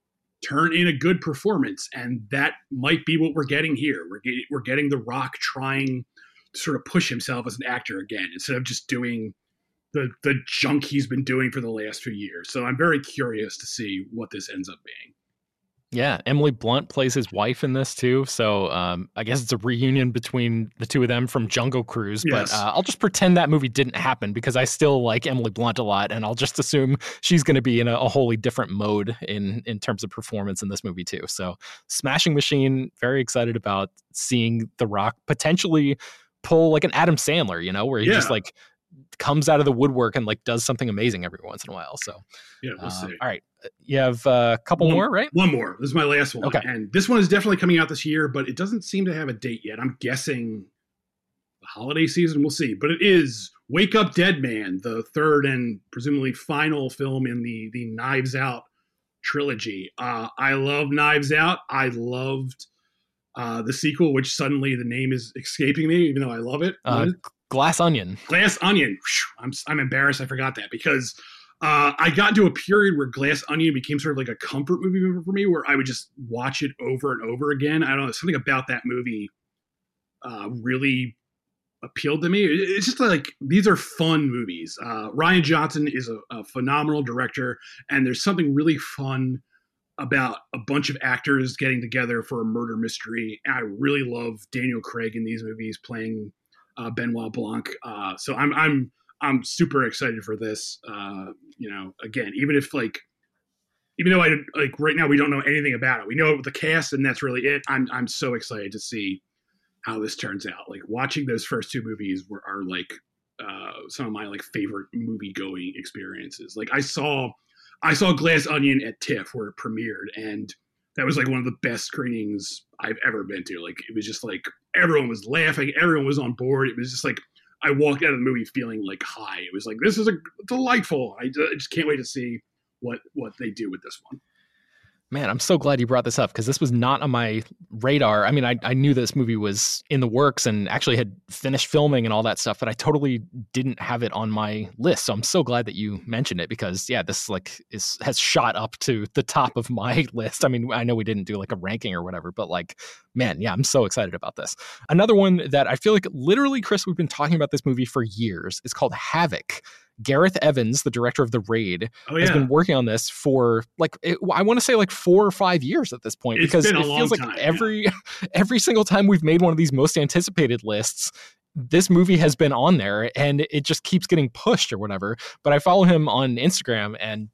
Speaker 4: turn in a good performance. And that might be what we're getting here. We're getting, we're getting The Rock trying to sort of push himself as an actor again, instead of just doing the the junk he's been doing for the last few years. So I'm very curious to see what this ends up being.
Speaker 3: Yeah, Emily Blunt plays his wife in this too. So um, I guess it's a reunion between the two of them from Jungle Cruise.
Speaker 4: Yes.
Speaker 3: But uh, I'll just pretend that movie didn't happen because I still like Emily Blunt a lot. And I'll just assume she's going to be in a, a wholly different mode in, in terms of performance in this movie too. So Smashing Machine, very excited about seeing The Rock potentially pull like an Adam Sandler, you know, where he
Speaker 4: Yeah.
Speaker 3: just like comes out of the woodwork and like does something amazing every once in a while. So
Speaker 4: Yeah, we'll
Speaker 3: uh,
Speaker 4: see.
Speaker 3: all right. You have a couple
Speaker 4: One-
Speaker 3: more, right?
Speaker 4: One more. This is my last one.
Speaker 3: Okay.
Speaker 4: And this one is definitely coming out this year, but it doesn't seem to have a date yet. I'm guessing the holiday season. We'll see. But it is Wake Up Dead Man, the third and presumably final film in the, the Knives Out trilogy. Uh, I love Knives Out. I loved uh, the sequel, which suddenly the name is escaping me, even though I love it.
Speaker 3: Uh, Glass Onion.
Speaker 4: Glass Onion. I'm I'm embarrassed I forgot that because uh, I got into a period where Glass Onion became sort of like a comfort movie for me, where I would just watch it over and over again. I don't know, something about that movie uh, really appealed to me. It's just like, these are fun movies. Uh, Rian Johnson is a, a phenomenal director, and there's something really fun about a bunch of actors getting together for a murder mystery. And I really love Daniel Craig in these movies playing Uh, Benoit Blanc. Uh, so I'm I'm I'm super excited for this. Uh, you know, again, even if like, even though I like right now we don't know anything about it, we know the cast and that's really it. I'm I'm so excited to see how this turns out. Like watching those first two movies were are like uh, some of my like favorite movie going experiences. Like I saw I saw Glass Onion at TIFF where it premiered, and that was like one of the best screenings I've ever been to. Like it was just like everyone was laughing, everyone was on board. It was just like I walked out of the movie feeling like high. It was like, this is a delightful. I just can't wait to see what what they do with this one.
Speaker 3: Man, I'm so glad you brought this up because this was not on my radar. I mean, I, I knew this movie was in the works and actually had finished filming and all that stuff, but I totally didn't have it on my list. So I'm so glad that you mentioned it because, yeah, this like is has shot up to the top of my list. I mean, I know we didn't do like a ranking or whatever, but like, Man, yeah, I'm so excited about this. Another one that I feel like literally, Chris, we've been talking about this movie for years. It's called Havoc. Gareth Evans, the director of The Raid, oh, yeah. has been working on this for like, it, I want to say like four or five years at this point,
Speaker 4: it's
Speaker 3: because
Speaker 4: been a
Speaker 3: it
Speaker 4: long
Speaker 3: feels like
Speaker 4: time,
Speaker 3: every,
Speaker 4: yeah.
Speaker 3: every single time we've made one of these most anticipated lists, this movie has been on there and it just keeps getting pushed or whatever. But I follow him on Instagram and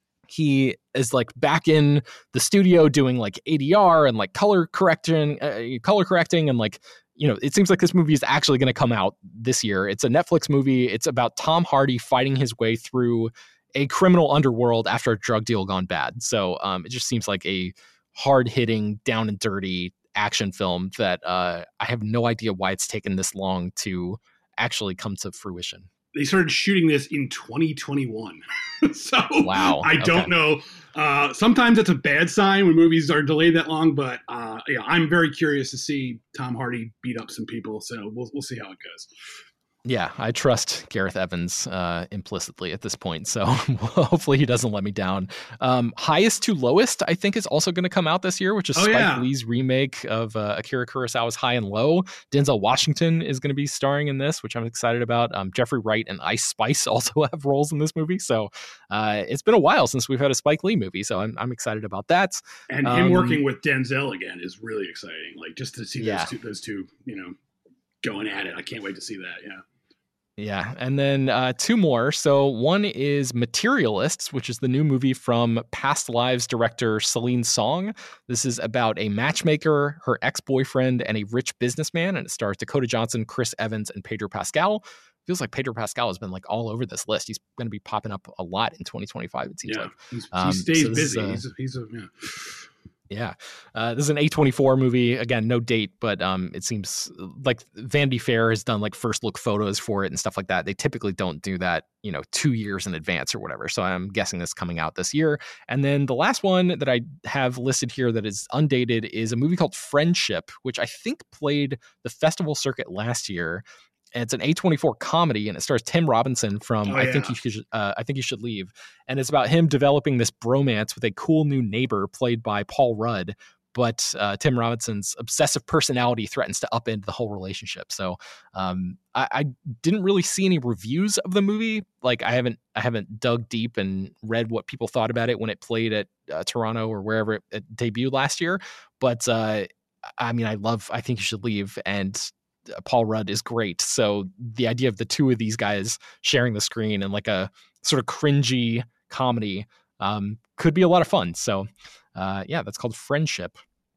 Speaker 3: he is like back in the studio doing like A D R and like color correcting, uh, color correcting. And like, you know, it seems like this movie is actually going to come out this year. It's a Netflix movie. It's about Tom Hardy fighting his way through a criminal underworld after a drug deal gone bad. So um, it just seems like a hard hitting, down and dirty action film that uh, I have no idea why it's taken this long to actually come to fruition.
Speaker 4: They started shooting this in twenty twenty-one. So
Speaker 3: wow.
Speaker 4: I don't
Speaker 3: okay.
Speaker 4: know. Uh, sometimes it's a bad sign when movies are delayed that long, but uh, yeah, I'm very curious to see Tom Hardy beat up some people. So we'll we'll see how it goes.
Speaker 3: Yeah, I trust Gareth Evans uh, implicitly at this point, so hopefully he doesn't let me down. Um, Highest to Lowest, I think, is also going to come out this year, which is oh, Spike yeah. Lee's remake of uh, Akira Kurosawa's High and Low. Denzel Washington is going to be starring in this, which I'm excited about. Um, Jeffrey Wright and Ice Spice also have roles in this movie, so uh, it's been a while since we've had a Spike Lee movie, so I'm, I'm excited about that.
Speaker 4: And
Speaker 3: um,
Speaker 4: him working with Denzel again is really exciting. Like just to see
Speaker 3: yeah.
Speaker 4: those two, those two, you know, going at it. I can't wait to see that. Yeah.
Speaker 3: Yeah, and then uh, two more. So one is Materialists, which is the new movie from Past Lives director Celine Song. This is about a matchmaker, her ex-boyfriend, and a rich businessman, and it stars Dakota Johnson, Chris Evans, and Pedro Pascal. Feels like Pedro Pascal has been like all over this list. He's going to be popping up a lot in twenty twenty-five, it seems
Speaker 4: yeah,
Speaker 3: like.
Speaker 4: He's,
Speaker 3: Um,
Speaker 4: he stays
Speaker 3: so
Speaker 4: busy.
Speaker 3: A,
Speaker 4: he's a, he's a yeah.
Speaker 3: Yeah, uh, this is an A twenty-four movie. Again, no date, but um, it seems like Vanity Fair has done like first look photos for it and stuff like that. They typically don't do that, you know, two years in advance or whatever. So I'm guessing this is coming out this year. And then the last one that I have listed here that is undated is a movie called Friendship, which I think played the festival circuit last year. And it's an A twenty-four comedy, and it stars Tim Robinson from oh, I yeah. think you should uh, I think you should leave, and it's about him developing this bromance with a cool new neighbor played by Paul Rudd. But uh, Tim Robinson's obsessive personality threatens to upend the whole relationship. So um, I, I didn't really see any reviews of the movie. Like I haven't I haven't dug deep and read what people thought about it when it played at uh, Toronto or wherever it, it debuted last year. But uh, I mean, I love I think you should leave and. Paul Rudd is great. So the idea of the two of these guys sharing the screen and like a sort of cringy comedy um, could be a lot of fun. So uh, yeah, that's called Friendship.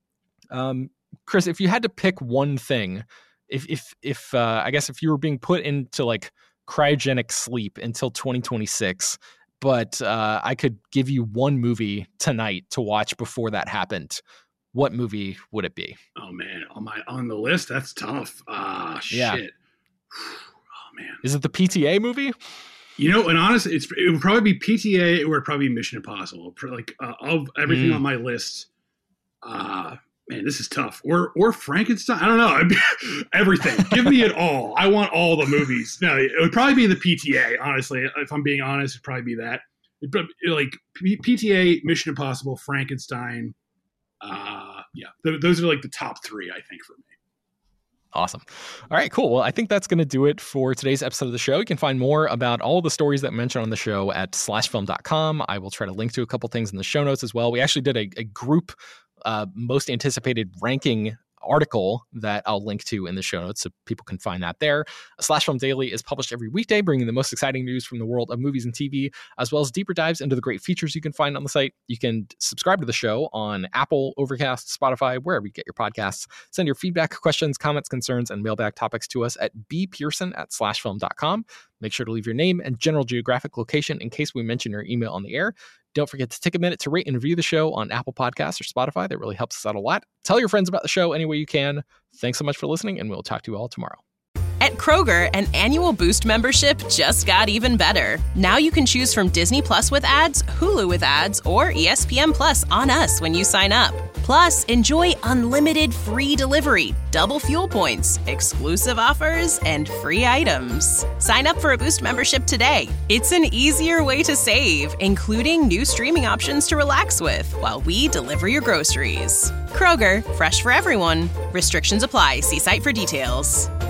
Speaker 3: Um, Chris, if you had to pick one thing, if, if, if uh, I guess if you were being put into like cryogenic sleep until twenty twenty-six, but uh, I could give you one movie tonight to watch before that happened, what movie would it be?
Speaker 4: Oh man, on my on the list, that's tough. Ah,
Speaker 3: yeah.
Speaker 4: shit. Oh man,
Speaker 3: is it the P T A movie?
Speaker 4: You know, and honestly, it's it would probably be P T A or probably Mission Impossible. Like uh, of everything mm. on my list, uh man, this is tough. Or or Frankenstein. I don't know. Everything. Give me it all. I want all the movies. No, it would probably be the P T A. Honestly, if I'm being honest, it'd probably be that. It'd, like P T A, Mission Impossible, Frankenstein. Uh, yeah, th- those are like the top three, I think, for me.
Speaker 3: Awesome. All right, cool. Well, I think that's going to do it for today's episode of the show. You can find more about all the stories that I mentioned on the show at slash film dot com. I will try to link to a couple things in the show notes as well. We actually did a, a group uh, most anticipated ranking article that I'll link to in the show notes so people can find that there. Slash Film Daily is published every weekday, bringing the most exciting news from the world of movies and T V, as well as deeper dives into the great features you can find on the site. You can subscribe to the show on Apple, Overcast, Spotify, wherever you get your podcasts. Send your feedback, questions, comments, concerns, and mailbag topics to us at bpearson at slash film dot com. Make sure to leave your name and general geographic location in case we mention your email on the air. Don't forget to take a minute to rate and review the show on Apple Podcasts or Spotify. That really helps us out a lot. Tell your friends about the show any way you can. Thanks so much for listening, and we'll talk to you all tomorrow.
Speaker 2: At Kroger, an annual Boost membership just got even better. Now you can choose from Disney Plus with ads, Hulu with ads, or E S P N Plus on us when you sign up. Plus, enjoy unlimited free delivery, double fuel points, exclusive offers, and free items. Sign up for a Boost membership today. It's an easier way to save, including new streaming options to relax with while we deliver your groceries. Kroger, fresh for everyone. Restrictions apply. See site for details.